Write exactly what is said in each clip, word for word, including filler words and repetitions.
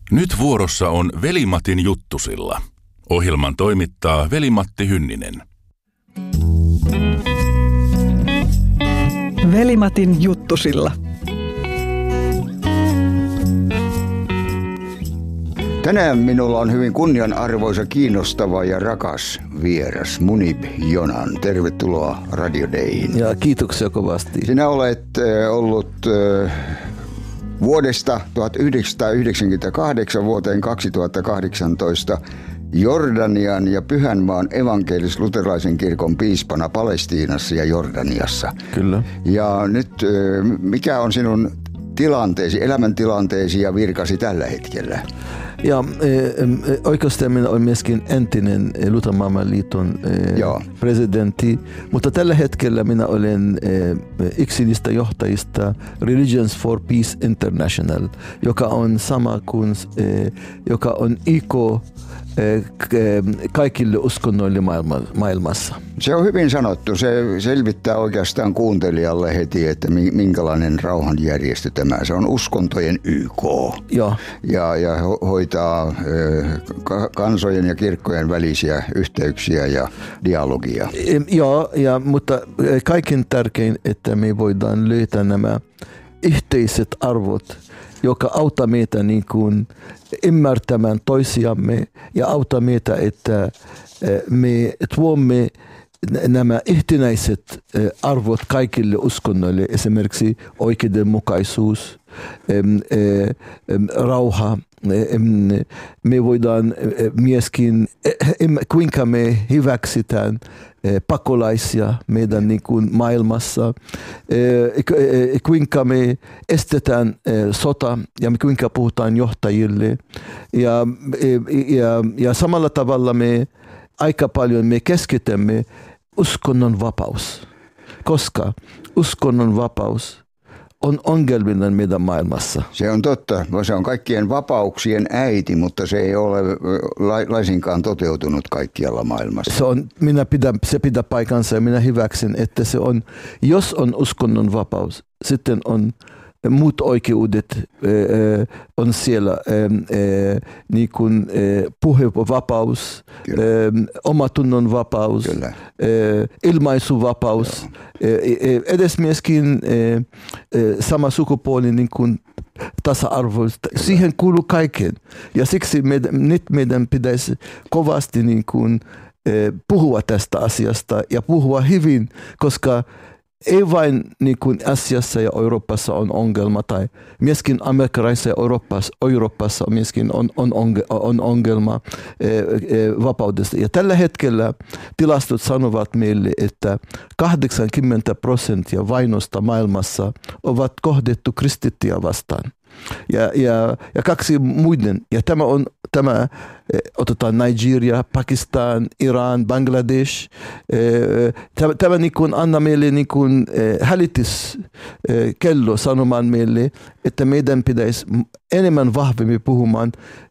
Nyt vuorossa on Veli-Matin juttusilla. Ohjelman toimittaa Veli-Matti Hynninen. Veli-Matin juttusilla. Tänään minulla on hyvin kunnianarvoisa, kiinnostava ja rakas vieras, Munib Jonan. Tervetuloa Radio Dayhin. Ja kiitoksia kovasti. Sinä olet äh, ollut äh, vuodesta tuhatyhdeksänsataayhdeksänkymmentäkahdeksan vuoteen kaksituhattakahdeksantoista Jordanian ja Pyhänmaan evankelis-luterilaisen kirkon piispana Palestiinassa ja Jordaniassa. Kyllä. Ja nyt äh, mikä on sinun tilanteesi, elämäntilanteesi ja virkasi tällä hetkellä? Ja e, oikeastaan minä olen myöskin entinen Luterilaisen liiton e, presidentti, mutta tällä hetkellä minä olen e, yksi niistä johtajista Religions for Peace International, joka on sama kuin, e, joka on I K kaikille uskonnoille maailmassa. Se on hyvin sanottu. Se selvittää oikeastaan kuuntelijalle heti, että minkälainen rauhanjärjestö tämä. Se on uskontojen Y K. Joo. Ja, ja hoitaa kansojen ja kirkkojen välisiä yhteyksiä ja dialogia. Joo, ja, mutta kaiken tärkein, että me voidaan löytää nämä yhteiset arvot, joka auttaa meitä niin kuin ymmärtämään toisiamme ja auttaa meitä, että me tuomme nämä yhtenäiset arvot kaikille uskonnoille, esimerkiksi oikeudenmukaisuus, rauha. Me voidaan myöskin, kuinka me hyväksytään pakolaisia meidän niin kuin maailmassa, kuinka me estetään sota ja kuinka puhutaan johtajille. Ja, ja, ja samalla tavalla me aika paljon me keskitymme uskonnon vapaus, koska uskonnon vapaus on ongelminen meidän maailmassa. Se on totta. Se on kaikkien vapauksien äiti, mutta se ei ole laisinkaan toteutunut kaikkialla maailmassa. Se, on, minä pidän, se pitää paikansa ja minä hyväksyn, että se on, jos on uskonnon vapaus, sitten on muut oikeudet äh, on siellä, äh, niin kuin äh, puhevapaus, äh, omatunnon vapaus, äh, ilmaisuvapaus, äh, edes myöskin äh, äh, sama sukupuoli niin kuin tasa-arvo. Siihen kuuluu kaiken. Ja siksi meidän, nyt meidän pitäisi kovasti niin kuin, äh, puhua tästä asiasta ja puhua hyvin, koska ei vain niin kuin Asiassa ja Euroopassa on ongelma, tai myöskin Amerikassa ja Euroopassa, Euroopassa myöskin on, on, on ongelma e, e, vapaudesta. Ja tällä hetkellä tilastot sanovat meille, että kahdeksankymmentä prosenttia vainosta maailmassa ovat kohdettu kristittyjä vastaan. Ja, ja, ja kaksi muiden. Ja tämä on tämä, otetaan Nigeria, Pakistan, Iran, Bangladesh. Tämä, tämä niin kuin anna meille niin kuin hälytyskello sanomaan meille, että meidän pitäisi enemmän vahvemmin puhumaan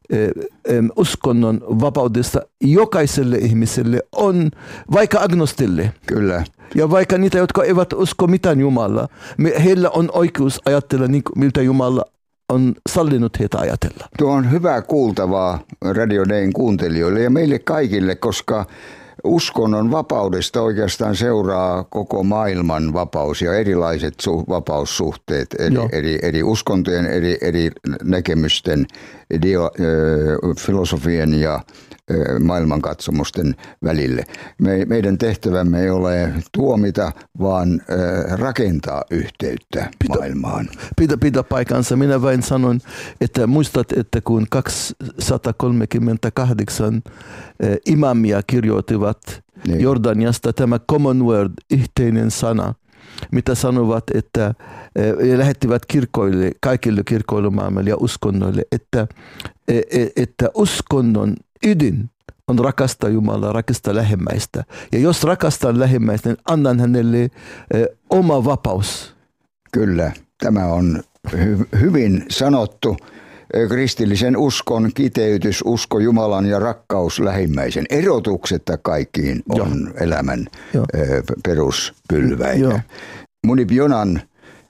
uskonnon vapaudesta jokaiselle ihmiselle, on vaikka agnostille. Kyllä. Ja vaikka niitä, jotka eivät usko mitään Jumalaa, heillä on oikeus ajatella niin kuin miltä Jumala on sallinut heitä ajatella. Tuo on hyvää kuultavaa Radio Dayn kuuntelijoille ja meille kaikille, koska uskonnon vapaudesta oikeastaan seuraa koko maailman vapaus ja erilaiset su- vapaussuhteet eri, eri, eri uskontojen, eri, eri näkemysten, dio, ö, filosofien ja ö, maailmankatsomusten välille. Me, meidän tehtävämme ei ole tuomita, vaan ö, rakentaa yhteyttä pitä, maailmaan. Pidä, pidä paikansa. Minä vain sanon, että muistat, että kun kaksisataakolmekymmentäkahdeksan eh, imamia kirjoittivat niin Jordaniasta tämä common word, yhteinen sana, mitä sanovat, että e, lähettivät kirkoille, kaikille kirkoille maailmalle ja uskonnoille, että, e, että uskonnon ydin on rakastaa Jumalaa, rakastaa lähimmäistä. Ja jos rakastan lähimmäistä, niin annan hänelle e, oma vapaus. Kyllä, tämä on hy- hyvin sanottu. Kristillisen uskon kiteytys, usko Jumalan ja rakkaus lähimmäisen. Erotuksetta kaikkiin on Joo. elämän Joo. peruspylväitä. Munib Jonan,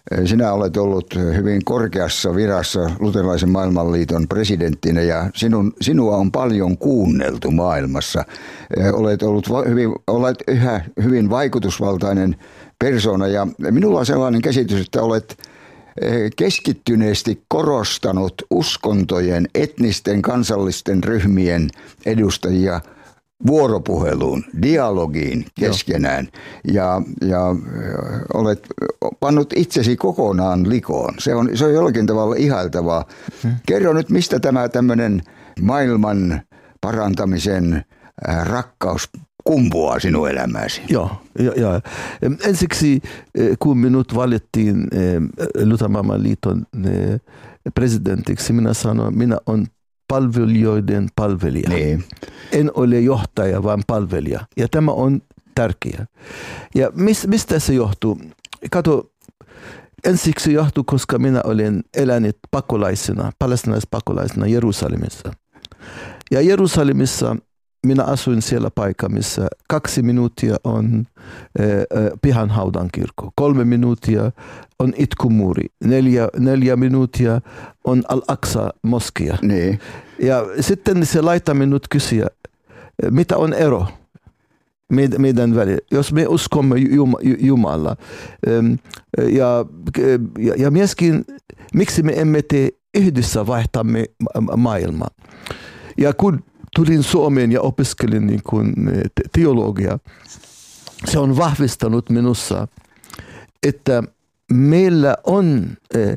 Sinä olet ollut hyvin korkeassa virassa Luterilaisen maailmanliiton presidenttinä ja sinun, sinua on paljon kuunneltu maailmassa. Olet ollut hyvin, olet yhä hyvin vaikutusvaltainen persoona ja minulla on sellainen käsitys, että olet keskittyneesti korostanut uskontojen, etnisten, kansallisten ryhmien edustajia vuoropuheluun, dialogiin keskenään ja, ja olet pannut itsesi kokonaan likoon. Se on, se on jollakin tavalla ihailtavaa. Hmm. Kerro nyt, mistä tämä tämmöinen maailman parantamisen rakkaus kumpuaa sinun elämääsi? Joo, ja, ja. Ensiksi kun minut valittiin Luterilaisen maailmanliiton presidentiksi, minä sanoin, minä olen palvelijoiden palvelija. Niin. En ole johtaja, vaan palvelija. Ja tämä on tärkeää. Ja mis, mistä se johtuu? Kato, ensiksi johtuu, koska minä olen elänyt pakolaisena, palestinaispakolaisena Jerusalemissa. Ja Jerusalemissa minä asuin siellä paikassa, missä kaksi minuuttia on äh, Pyhänhaudan kirkko, kolme minuuttia on Itkumuuri, neljä, neljä minuuttia on Al-Aqsa moskia. Niin. Ja sitten se laittaa minut kysyä, mitä on ero meidän välillä, jos me uskomme Jumala. Ja, ja, ja myöskin, miksi me emme tee yhdessä vaihtamme maailmaa. Ja kun tulin Suomeen ja opiskelin niin kuin teologia, se on vahvistanut minussa, että meillä on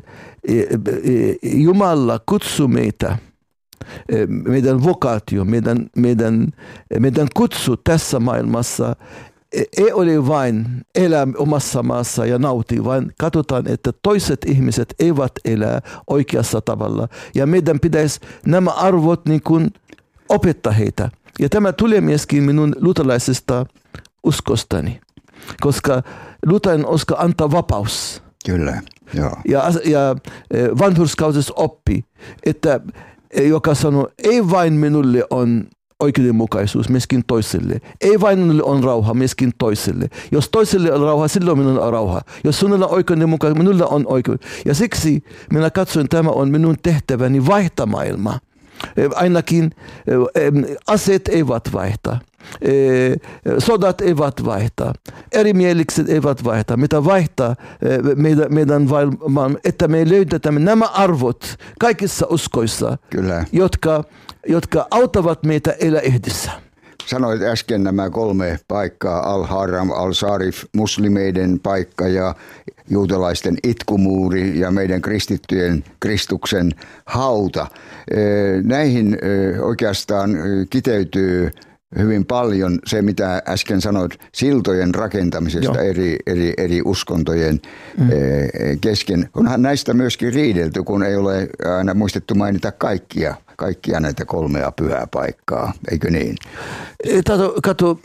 Jumala kutsu meitä, meidän vokaatio, meidän, meidän, meidän kutsu tässä maailmassa ei ole vain elää omassa maassa ja nauti, vaan katsotaan, että toiset ihmiset eivät elää oikeassa tavalla. Ja meidän pitäisi nämä arvot niin kuin opettaa heitä. Ja tämä tulee myöskin minun luterilaisesta uskostani, koska luterilainen usko antaa vapaus. Kyllä, joo. Ja, ja vanhurskaudessa oppi, että joka sanoo, ei vain minulle on oikeudenmukaisuus, myöskin toiselle. Ei vain minulle on rauha, myöskin toiselle. Jos toiselle on rauha, silloin minulla on rauha. Jos sinulla on oikeudenmukaisuus, minulla on oikeus. Ja siksi minä katson, että tämä on minun tehtäväni vaihtaa maailmaa. Ainakin aseet eivät vaihtaa, sodat eivät vaihtaa, erimielikset eivät vaihtaa. Mitä vaihtaa meidän, meidän maailman, että me löydämme nämä arvot kaikissa uskoissa, Kyllä. Jotka, jotka auttavat meitä elää yhdessä. Sanoit äsken nämä kolme paikkaa, Al-Haram, Al-Sarif, muslimeiden paikka ja juutalaisten Itkumuuri ja meidän kristittyjen Kristuksen hauta. Näihin oikeastaan kiteytyy hyvin paljon se, mitä äsken sanoit siltojen rakentamisesta eri, eri, eri uskontojen mm. kesken. Onhan näistä myöskin riidelty, kun ei ole aina muistettu mainita kaikkia, kaikkia näitä kolmea pyhää paikkaa, eikö niin? Kato, kato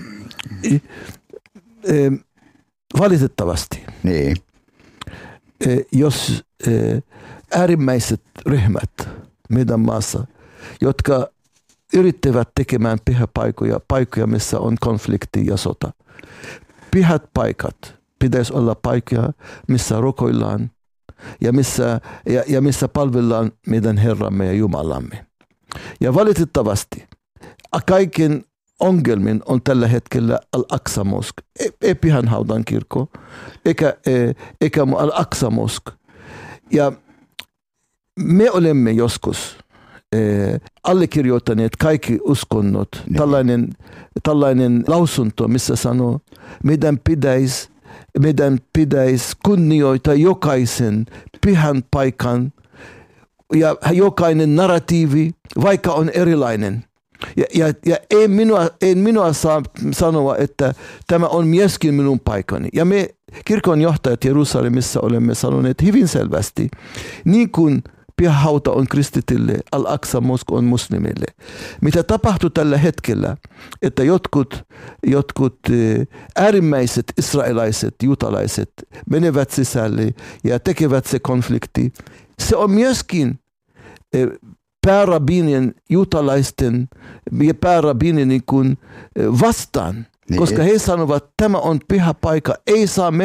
valitettavasti, niin. Jos äärimmäiset ryhmät meidän maassa, jotka yrittävät tekemään pyhäpaikkoja, paikkoja, missä on konflikti ja sota. Pyhät paikat pitäisi olla paikkoja, missä rukoillaan ja missä, ja, ja missä palvellaan meidän Herramme ja Jumalamme. Ja valitettavasti kaiken ongelmin on tällä hetkellä Al-Aqsa mosk, ei Pyhänhaudan kirkko, eikä, eikä Al-Aqsa mosk. Ja me olemme joskus Eh, allekirjoittaneet kaikki uskonnot, niin. tällainen, tällainen lausunto, missä sanoo, meidän pitäisi, meidän pitäisi kunnioittaa jokaisen pyhän paikan ja jokainen narratiivi, vaikka on erilainen. Ja, ja, ja ei minua, ei minua saa sanoa, että tämä on myöskin minun paikani. Ja me kirkonjohtajat Jerusalemissa olemme sanoneet hyvin selvästi, niin kuin pyhähauta on kristitille, Al-Aqsa mosk on muslimille. Mitä tapahtuu tällä hetkellä, että jotkut, jotkut äärimmäiset israelaiset, juutalaiset menevät sisälle ja tekevät se konflikti. Se on myöskin päärabiinien, juutalaisten ja päärabiinien niin kuin vastaan, niin. Koska he sanovat, että tämä on pyhä paikka, ei saa mennä.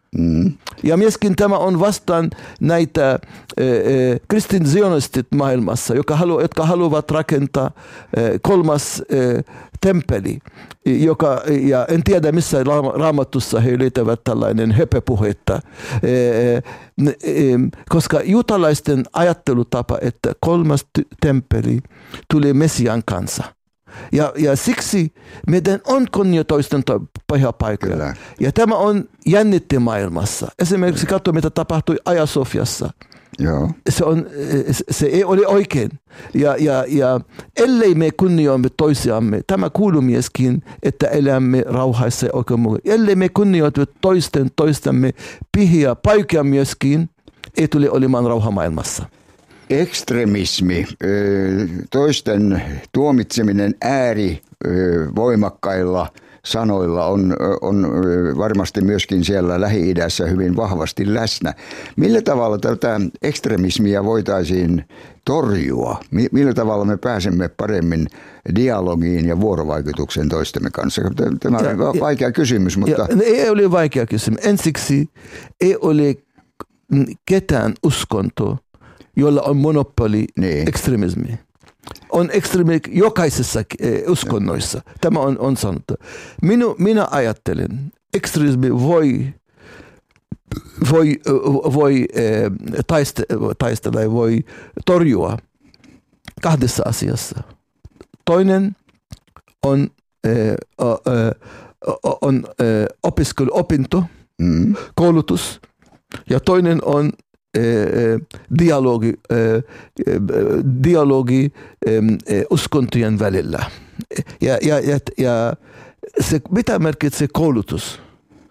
Mm. Ja myöskin tämä on vastaan näitä eh, kristin zionistit maailmassa, jotka, halu, jotka haluavat rakentaa eh, kolmas eh, temppeli, joka, ja en tiedä missä Raamatussa he löytävät tällainen höpöpuhetta, eh, eh, koska juutalaisten ajattelutapa, että kolmas temppeli tuli Messian kanssa. Ja, ja siksi meidän on kunnioitoisten paikkoja. Kyllä. Ja tämä on jännitti maailmassa. Esimerkiksi katso, mitä tapahtui Hagia Sophiassa. Joo. Se, on, se ei ole oikein. Ja, ja, ja ellei me kunnioimme toisiamme, tämä kuuluu myöskin, että elämme rauhassa ja oikeudenmukaisesti. Ellei me kunnioitamme toisten toistamme pihiä paikkoja myöskin, ei tule olemaan rauha maailmassa. Ekstremismi, toisten tuomitseminen ääri voimakkailla sanoilla on, on varmasti myöskin siellä Lähi-idässä hyvin vahvasti läsnä. Millä tavalla tätä ekstremismiä voitaisiin torjua? Millä tavalla me pääsemme paremmin dialogiin ja vuorovaikutukseen toistemme kanssa? Tämä on ja, vaikea kysymys, mutta... Ja, ei ole vaikea kysymys. Ensiksi ei ole ketään uskontoa, jolla on monopoli niin. ekstremismi. On ekstremismi jokaisessa uskonnoissa. Tämä on, on sanottu. Minu, minä ajattelen, ekstremismi voi, voi, voi taistella, taistella, voi torjua kahdessa asiassa. Toinen on, on opiskelu, opinto, mm. koulutus, ja toinen on dialogi, dialogi uskontojen välillä. Ja, ja, ja, ja se, mitä merkitsee koulutus?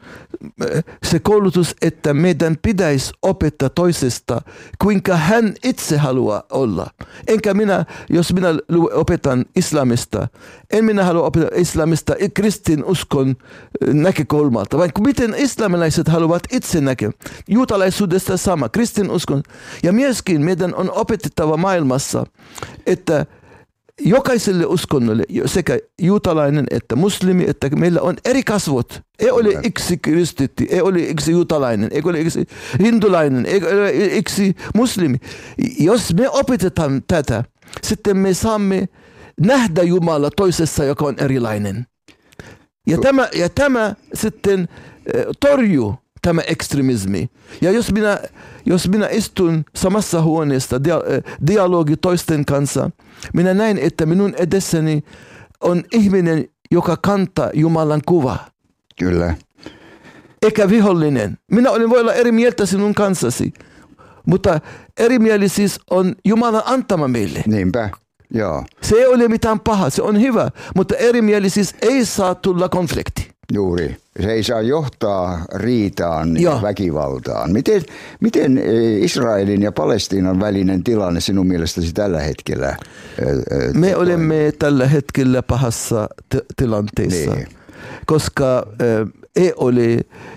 Se koulutus, että meidän pitäisi opettaa toisesta, kuinka hän itse haluaa olla. Enkä minä, jos minä opetan islamista, en minä halua opettaa islamista kristin uskon näkökulmalta, vaan miten islamilaiset haluavat itse näkeä. Juutalaisuudesta sama, kristin uskon. Ja myöskin meidän on opetettava maailmassa, että jokaiselle uskonnolle, sekä juutalainen että muslimi, että meillä on eri kasvot. Ei ole yksi kristitti, ei ole yksi juutalainen, ei ole yksi hindulainen, ei ole yksi muslimi. Jos me opetetaan tätä, sitten me saamme nähdä Jumala toisessa, joka on erilainen. Ja tämä, ja tämä sitten torjuu tämä ekstremismi. Ja jos minä, jos minä istun samassa huoneessa dia, dialogi toisten kanssa, minä näen, että minun edessäni on ihminen, joka kantaa Jumalan kuvaa. Kyllä. Eikä vihollinen. Minä olen voi olla eri mieltä sinun kanssasi, mutta erimielisyys on Jumalan antama meille. Niinpä, joo. Se ei ole mitään pahaa, se on hyvä, mutta erimielisyys ei saa tulla konflikti. Juuri. Se ei saa johtaa riitaan ja väkivaltaan. Miten, miten Israelin ja Palestiinan välinen tilanne sinun mielestäsi tällä hetkellä? Me olemme tällä hetkellä pahassa t- tilanteessa, niin. koska äh, ei ole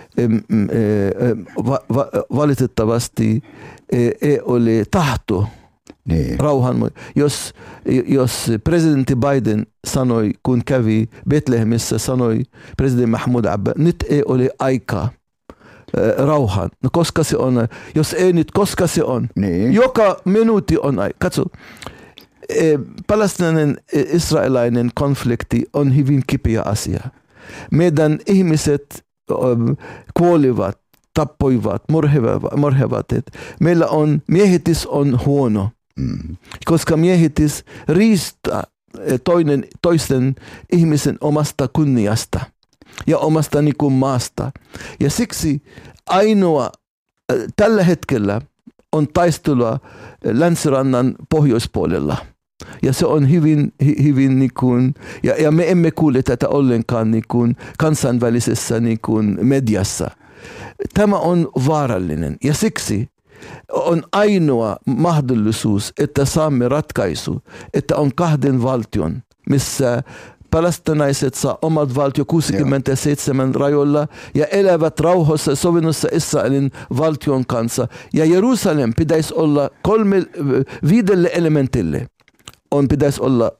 äh, va- va- valitettavasti äh, ei ole tahto. Niin. Rauhan. Jos, jos presidentti Biden sanoi, kun kävi Betlehemissä, sanoi presidentti Mahmoud Abbas, nyt ei ole aikaa äh, rauhan. No koska se on? Jos ei nyt, koska se on? Niin. Joka minuutti on aika. Katso, äh, palestinainen israelainen konflikti on hyvin kipeä asia. Meidän ihmiset äh, kuolivat, tappoivat, murhevat. Meillä on, miehitys on huono. Mm. Koska miehitys riistää toinen, toisten ihmisen omasta kunniasta ja omasta niin kuin maasta. Ja siksi ainoa äh, tällä hetkellä on taistelua länsirannan pohjoispuolella. Ja se on hyvin, hyvin niin kuin, ja, ja me emme kuule tätä ollenkaan niin kuin kansainvälisessä niin kuin mediassa. Tämä on vaarallinen ja siksi on ainoa mahdollisuus, että saamme ratkaisu, että on kahden valtion, missä palestinaiset saa omat valtio kuusikymmentäseitsemän rajoilla ja elävät rauhassa sovinnossa Israelin valtion kanssa. Ja Jerusalem pitäisi olla kolme viidelle elementille. On pitäisi olla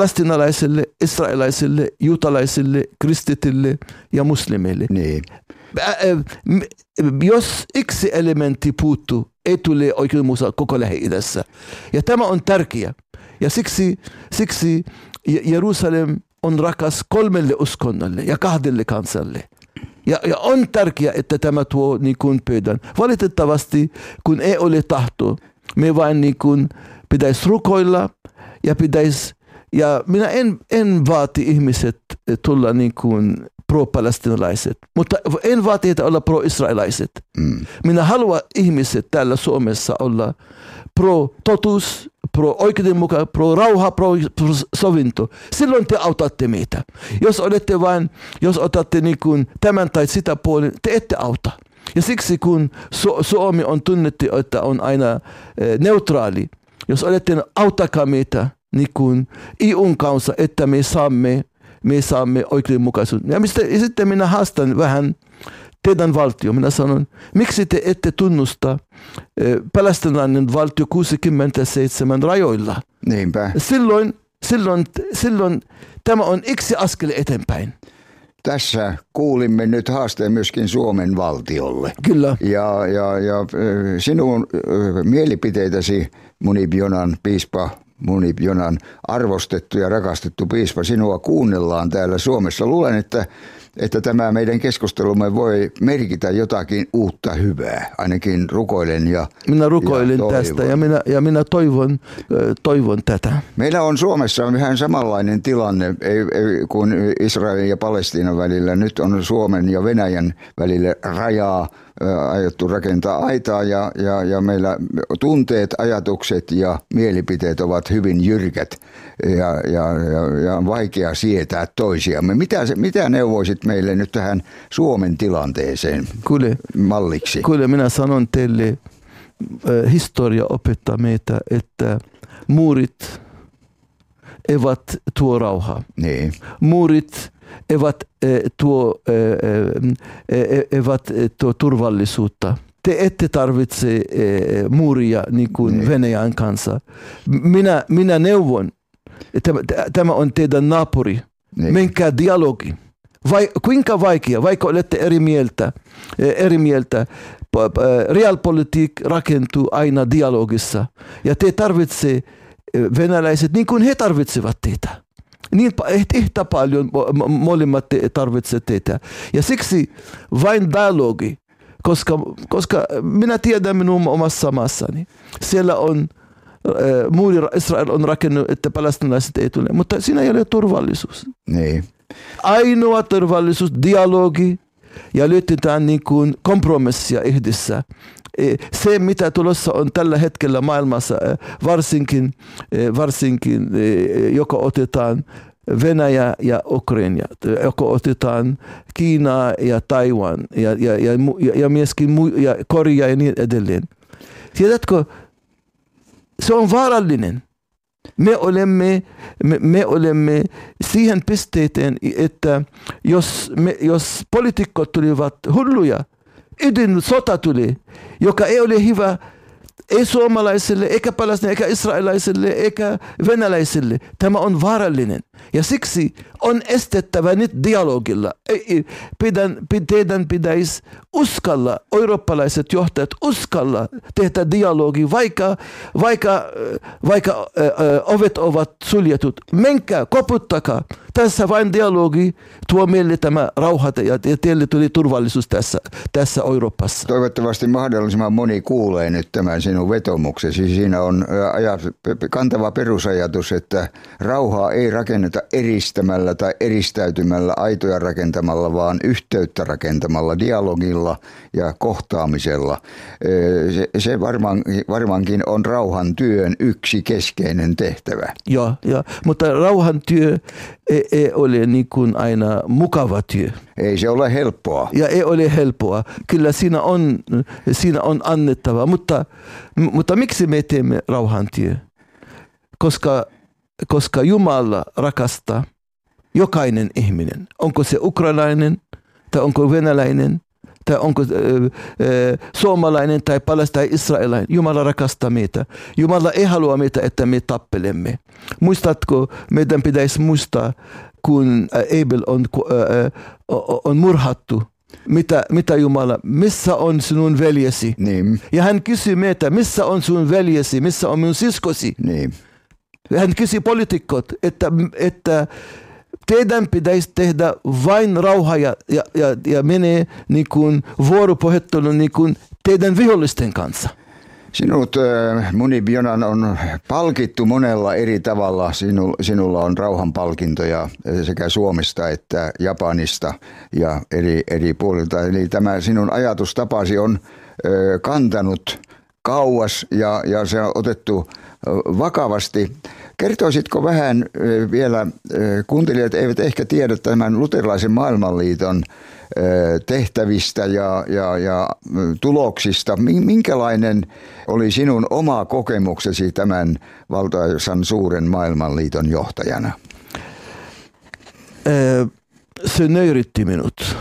palestinalaisille, israelaisille, juutalaisille, kristitille ja muslimeille. Niin. Jos yksi elementti puuttuu, ei tule oikeudenmukaisuus koko Lähi-idässä. Ja tämä on tärkeä. Ja siksi, siksi Jerusalem on rakas kolmelle uskonnolle ja kahdelle kansalle. Ja, ja on tärkeää, että tämä tuo niin kuin pöydän. Valitettavasti, kun ei ole tahto, me vain niin kuin pitäisi rukoilla ja pitäisi, ja minä en, en vaati ihmiset tulla niin kuin pro-palestinalaiset, mutta en vaati heitä olla pro-israelaiset. Mm. Minä haluan ihmiset täällä Suomessa olla pro-totuus, pro-oikeudenmukaisuus, pro-rauha, pro-sovinto. Silloin te autatte meitä. Jos olette vain, jos otatte niin kuin tämän tai sitä puolen, te ette auta. Ja siksi kun Su- Suomi on tunnettu, että on aina eh, neutraali, jos olette, autakaa meitä niin kuin E U:n kanssa, että me saamme, me saamme oikeudenmukaisuuden. Ja, mistä, ja sitten minä haastan vähän teidän valtio. Minä sanon, miksi te ette tunnusta eh, palestinainen valtio kuusikymmentäseitsemän rajoilla? Niinpä. Silloin, silloin, silloin tämä on yksi askel eteenpäin. Tässä kuulimme nyt haasteen myöskin Suomen valtiolle. Kyllä. Ja, ja, ja sinun mielipiteitäsi, Munib Jonan, piispa Munib Jonan, arvostettu ja rakastettu piispa, sinua kuunnellaan täällä Suomessa. Luulen, että, että tämä meidän keskustelumme voi merkitä jotakin uutta hyvää. Ainakin rukoilen ja Minä rukoilen ja tästä ja minä, ja minä toivon, toivon tätä. Meillä on Suomessa vähän samanlainen tilanne kuin Israelin ja Palestiinan välillä. Nyt on Suomen ja Venäjän välille rajaa aiottu rakentaa aitaa ja, ja, ja meillä tunteet, ajatukset ja mielipiteet ovat hyvin jyrkät ja, ja, ja, ja on vaikea sietää toisiamme. Mitä, mitä neuvoisit meille nyt tähän Suomen tilanteeseen kuule, malliksi? Kuule, minä sanon teille, äh, historia opettaa meitä, että muurit eivät tuo rauhaa. Niin. Muurit eivät eh, tuo, eh, eivät tuo turvallisuutta. Te ette tarvitse eh, muuria niin kuin niin. Venäjän kanssa. Minä, minä neuvon, tämä, tämä on teidän naapuri. Niin. Menkää dialogi. Vai, kuinka vaikea, vaikka olette eri mieltä, eh, eri mieltä. Realpolitiik rakentuu aina dialogissa. Ja te tarvitsee venäläiset niin kuin he tarvitsevat teitä. Niin yhtä paljon molemmat tarvitsevat teitä. Ja siksi vain dialogi, koska, koska minä tiedän minun omassa maassani. Siellä on, muuri Israel on rakennut, että palestinalaiset ei tule, mutta siinä ei ole turvallisuus. Niin. Ainoa turvallisuus, dialogi ja löytetään niin kuin kompromissia yhdessä. Se, mitä tulossa on tällä hetkellä maailmassa, varsinkin, varsinkin joko otetaan Venäjä ja Ukraina, joko otetaan Kiina ja Taiwan ja, ja, ja, ja myöskin ja Korea ja niin edelleen. Tiedätkö, se on vaarallinen. Me olemme, me, me olemme siihen pisteeseen, että jos, me, jos poliitikot tulivat hulluja, ydinsota tuli, joka ei ole hyvä ei suomalaiselle, eikä palestiinalaiselle, eikä israelaiselle, eikä venäläiselle. Tämä on vaarallinen. Ja siksi on estettävä nyt dialogilla. Pidän, teidän pitäisi uskalla, eurooppalaiset johtajat uskalla tehdä dialogi, vaikka, vaikka, vaikka ö, ö, ovet ovat suljetut. Menkää, koputtakaa. Tässä vain dialogi tuo meille tämä rauha ja teille tuli turvallisuus tässä, tässä Euroopassa. Toivottavasti mahdollisimman moni kuulee nyt tämän sinun vetomuksesi. Siinä on kantava perusajatus, että rauhaa ei rakenneta eristämällä tai eristäytymällä, aitoja rakentamalla, vaan yhteyttä rakentamalla, dialogilla ja kohtaamisella. Se, se varmaan, varmaankin on rauhan työn yksi keskeinen tehtävä. Joo, jo, mutta rauhan työ ei, ei ole niin kuin aina mukava työ. Ei se ole helppoa. Ja ei ole helppoa. Kyllä siinä on, siinä on annettava. Mutta, mutta miksi me teemme rauhan työ? Koska, koska Jumala rakastaa jokainen ihminen. Onko se ukrainainen tai onko venäläinen tai onko äh, äh, suomalainen tai palestiinalainen tai israelainen. Jumala rakastaa meitä. Jumala ei halua meitä, että me tappelemme. Muistatko, meidän pitäisi muistaa, kun Abel on, äh, on murhattu. mitä, mitä Jumala, missä on sinun veljesi? Niin. Ja hän kysyi meitä, missä on sinun veljesi, missä on minun siskosi? Niin. Hän kysyi poliitikot, että, että teidän pitäisi tehdä vain rauha ja, ja, ja, ja menee niin kuin vuoropuhettelun niin kuin teidän vihollisten kanssa. Sinut, Munib Jonan, on palkittu monella eri tavalla. Sinu, sinulla on rauhanpalkintoja sekä Suomesta että Japanista ja eri, eri puolilta. Eli tämä sinun ajatustapasi on ö, kantanut kauas ja, ja se on otettu vakavasti. Kertoisitko vähän vielä, kuuntelijat eivät ehkä tiedä tämän luterilaisen maailmanliiton tehtävistä ja, ja, ja tuloksista. Minkälainen oli sinun oma kokemuksesi tämän valtaisan suuren maailmanliiton johtajana? Se nöyritti minut.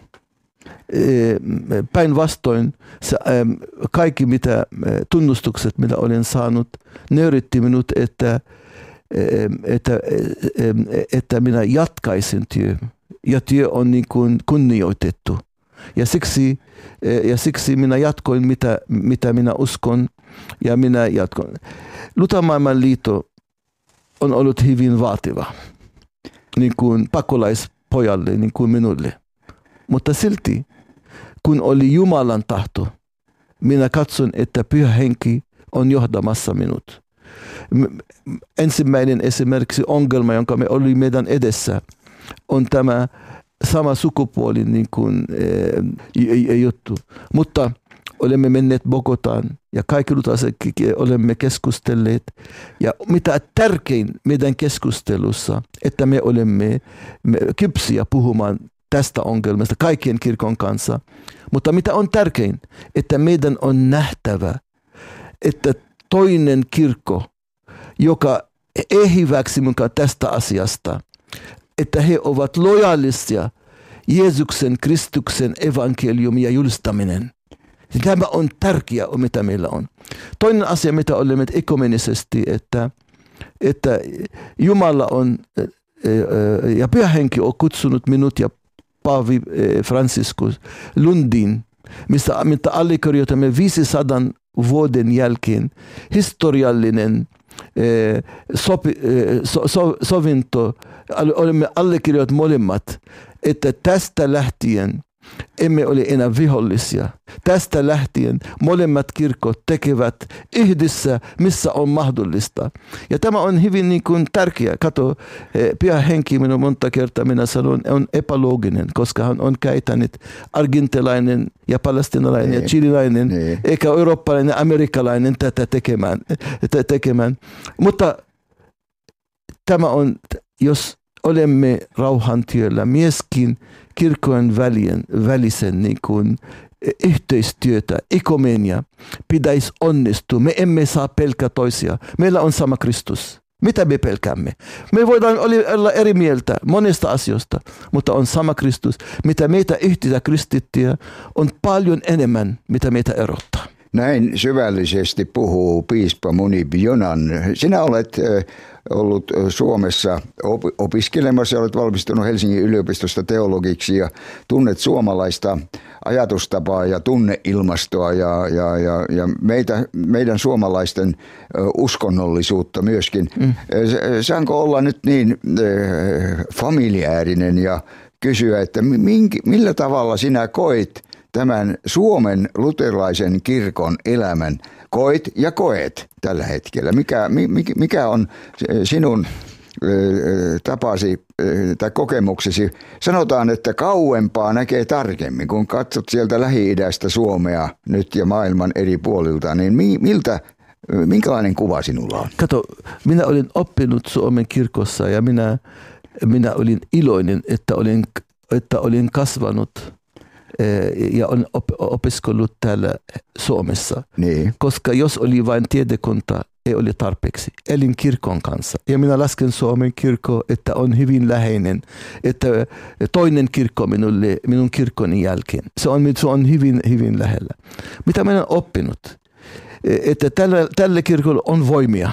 Päinvastoin kaikki mitä, tunnustukset, mitä olen saanut, nöyritti minut, että, että, että minä jatkaisin työ. Ja työ on niin kuin kunnioitettu. Ja siksi, ja siksi minä jatkoin, mitä, mitä minä uskon, ja minä jatkoin. Luterilainen liitto on ollut hyvin vaativa, niin kuin pakolaispojalle, niin kuin minulle. Mutta silti, kun oli Jumalan tahto, minä katson, että Pyhä Henki on johdamassa minut. Ensimmäinen esimerkiksi ongelma, jonka me oli meidän edessä, on tämä sama sukupuoli niin kuin, e, juttu. Mutta olemme menneet Bogotaan ja kaikki olemme keskustelleet. Ja mitä tärkein meidän keskustelussa, että me olemme me kypsiä puhumaan tästä ongelmasta kaikkien kirkon kanssa. Mutta mitä on tärkein, että meidän on nähtävä, että toinen kirkko, joka ei hyväksy mukaan tästä asiasta, että he ovat lojaalisia Jeesuksen, Kristuksen evankeliumia julistaminen. Tämä on tärkeä, mitä meillä on. Toinen asia, mitä olemme ekumenisesti, että, että Jumala on ja Pyhä Henki on kutsunut minut ja Paavi Franciscus Lundiin, missä allekirjoitamme viisisadan vuoden jälkeen historiallinen sopi, so, so, sovinto. Olemme allekirjoittaneet molemmat, että tästä lähtien emme ole enää vihollisia. Tästä lähtien molemmat kirkot tekevät yhdessä, missä on mahdollista. Ja tämä on hyvin niin kuin tärkeä. Kato, Pyhä Henki, minun monta kertaa minä sanon, on epälooginen, koska hän on käytänyt argentilainen ja palestinalainen nee. ja chililainen, nee. eikä eurooppalainen ja amerikkalainen tätä tekemään. tekemään. Mutta tämä on, jos olemme rauhantyöllä, myöskin kirkkojen välien, välisen niin kuin, yhteistyötä, ekumenia pitäisi onnistua. Me emme saa pelkää toisia. Meillä on sama Kristus. Mitä me pelkäämme? Me voidaan olla eri mieltä monesta asioista, mutta on sama Kristus. Mitä meitä yhdistää kristittyjä on paljon enemmän, mitä meitä erottaa. Näin syvällisesti puhuu piispa Munib Jonan. Sinä olet ollut Suomessa opiskelemassa ja olet valmistunut Helsingin yliopistosta teologiksi ja tunnet suomalaista ajatustapaa ja tunneilmastoa ja, ja, ja, ja meitä, meidän suomalaisten uskonnollisuutta myöskin. Mm. Saanko olla nyt niin familiäärinen ja kysyä, että minkä, millä tavalla sinä koit tämän Suomen luterilaisen kirkon elämän, koit ja koet tällä hetkellä? Mikä, mikä on sinun tapasi tai kokemuksesi? Sanotaan, että kauempaa näkee tarkemmin, kun katsot sieltä Lähi-idästä Suomea nyt ja maailman eri puolilta, niin miltä, minkälainen kuva sinulla on? Kato, minä olin oppinut Suomen kirkossa ja minä, minä olin iloinen, että olin, että olin kasvanut ja olen opiskellut täällä Suomessa, niin. Koska jos oli vain tiedekunta, ei ole tarpeeksi. Elin kirkon kanssa. Ja minä lasken Suomen kirkko, että on hyvin läheinen, että toinen kirkko minulle, minun kirkkoni jälkeen. Se on, se on hyvin, hyvin lähellä. Mitä minä olen oppinut? Että tällä, tällä kirkolla on voimia.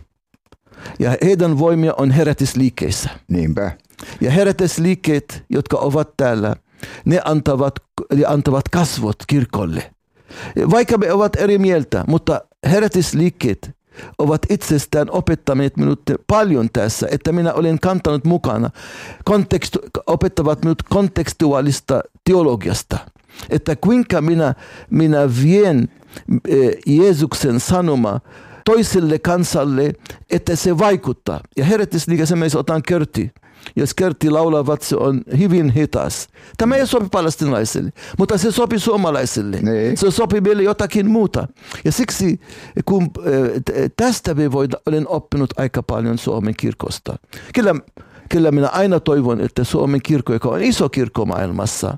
Ja heidän voimia on herätysliikkeissä. Niinpä. Ja herätysliikkeet, jotka ovat täällä, ne antavat, ne antavat kasvot kirkolle. Vaikka me ovat eri mieltä, mutta herätysliikkeet ovat itsestään opettaneet minut paljon tässä, että minä olen kantanut mukana, kontekstu, opettavat minut kontekstuaalista teologiasta, että kuinka minä, minä vien Jeesuksen sanoma toiselle kansalle, että se vaikuttaa. Ja herätysliikkeessä meissä otan Körti. Jos Kerti laulavat, se on hyvin hitas. Tämä ei sopi palestinalaisille, mutta se sopi suomalaisille. Nee. Se sopi meille jotakin muuta. Ja siksi, kun tästä me voidaan, olen oppinut aika paljon Suomen kirkosta. Kyllä, kyllä minä aina toivon, että Suomen kirkko, joka on iso kirkko maailmassa,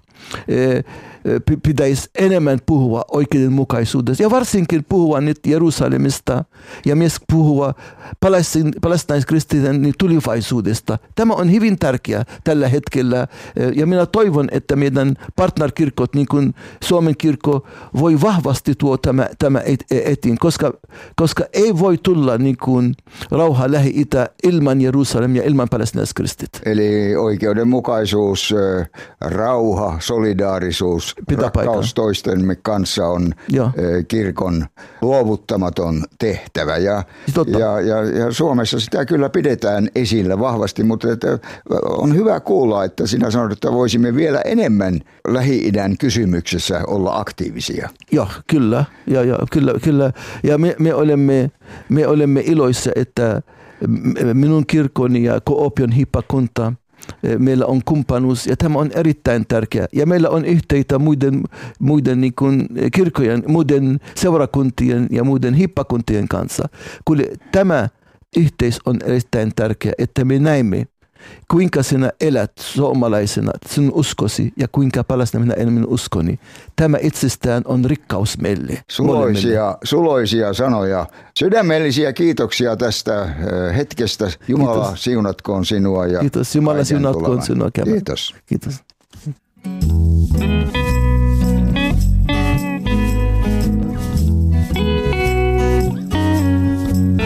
pitäisi enemmän puhua oikeudenmukaisuudesta ja varsinkin puhua nyt Jerusalemista ja myös puhua palestinaiskristityn tulevaisuudesta. Tämä on hyvin tärkeää tällä hetkellä ja minä toivon, että meidän partnerkirkot, niin kuin Suomen kirkko, voi vahvasti tuo tämä, tämä etiin, koska, koska ei voi tulla niin kuin rauha Lähi-Itä ilman Jerusalemia, ilman palestinaiskristit. Eli oikeudenmukaisuus, rauha, solidaarisuus, pitää rakkaus paikkaa toistemme kanssa on Joo. kirkon luovuttamaton tehtävä. Ja, Totta. ja, ja, ja Suomessa sitä kyllä pidetään esillä vahvasti, mutta että on hyvä kuulla, että sinä sanot, että voisimme vielä enemmän Lähi-idän kysymyksessä olla aktiivisia. Joo, kyllä. Ja, ja, kyllä, kyllä. ja me, me, olemme, me olemme iloisia, että minun kirkoni ja Kuopion hiippakunta, meillä on kumppanuus ja tämä on erittäin tärkeää. Ja meillä on yhteyttä muiden, muiden niin kuin kirkkojen, muiden seurakuntien ja muiden hiippakuntien kanssa. Kuule, tämä yhteys on erittäin tärkeä, että me näemme, kuinka sinä elät suomalaisena sinun uskosi ja kuinka palestina elän minun uskoni. Tämä itsestään on rikkaus meille. Suloisia, suloisia sanoja. Sydämellisiä kiitoksia tästä hetkestä. Jumala Kiitos. Siunatkoon sinua. Ja Kiitos. Jumala siunatkoon sinua. Kiitos. Kiitos.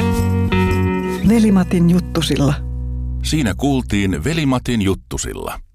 Veli-Matin juttusilla. Siinä kuultiin Veli-Matin juttusilla.